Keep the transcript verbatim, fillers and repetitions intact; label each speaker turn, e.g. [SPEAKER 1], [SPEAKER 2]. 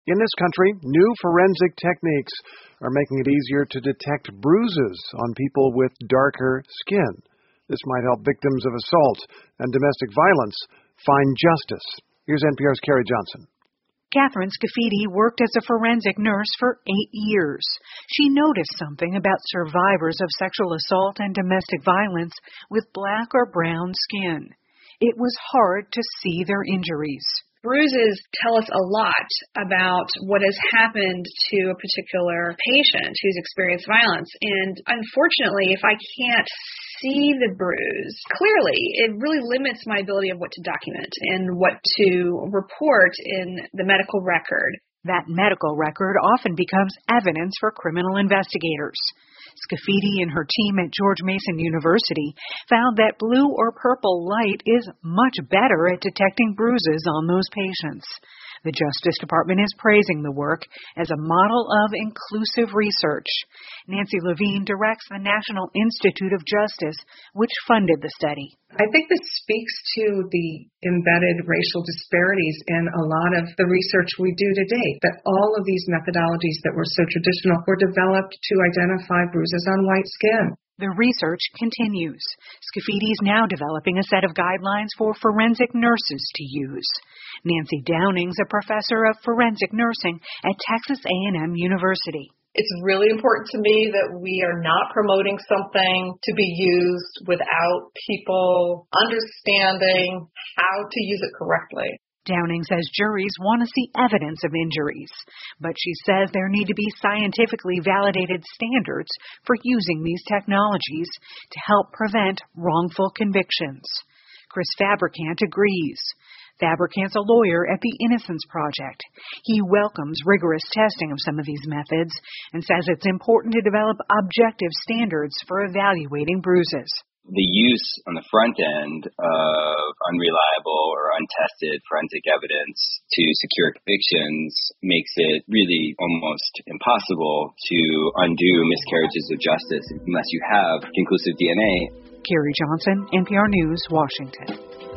[SPEAKER 1] In this country, new forensic techniques are making it easier to detect bruises on people with darker skin. This might help victims of assault and domestic violence find justice. Here's N P R's Carrie Johnson.
[SPEAKER 2] Catherine Scafidi worked as a forensic nurse for eight years. She noticed something about survivors of sexual assault and domestic violence with black or brown skin. It was hard to see their injuries.
[SPEAKER 3] Bruises tell us a lot about what has happened to a particular patient who's experienced violence. And unfortunately, if I can't see the bruise clearly, it really limits my ability of what to document and what to report in the medical record.
[SPEAKER 2] That medical record often becomes evidence for criminal investigators. Scafidi and her team at George Mason University found that blue or purple light is much better at detecting bruises on those patients. The Justice Department is praising the work as a model of inclusive research. Nancy Levine directs the National Institute of Justice, which funded the study.
[SPEAKER 4] I think this speaks to the embedded racial disparities in a lot of the research we do to date, that all of these methodologies that were so traditional were developed to identify bruises on white skin.
[SPEAKER 2] The research continues. Scafidi is now developing a set of guidelines for forensic nurses to use. Nancy Downing's a professor of forensic nursing at Texas A and M University.
[SPEAKER 5] It's really important to me that we are not promoting something to be used without people understanding how to use it correctly.
[SPEAKER 2] Downing says juries want to see evidence of injuries, but she says there need to be scientifically validated standards for using these technologies to help prevent wrongful convictions. Chris Fabricant agrees. Fabricant's a lawyer at the Innocence Project. He welcomes rigorous testing of some of these methods and says it's important to develop objective standards for evaluating bruises.
[SPEAKER 6] The use on the front end of unreliable or untested forensic evidence to secure convictions makes it really almost impossible to undo miscarriages of justice unless you have conclusive D N A.
[SPEAKER 2] Carrie Johnson, N P R News, Washington.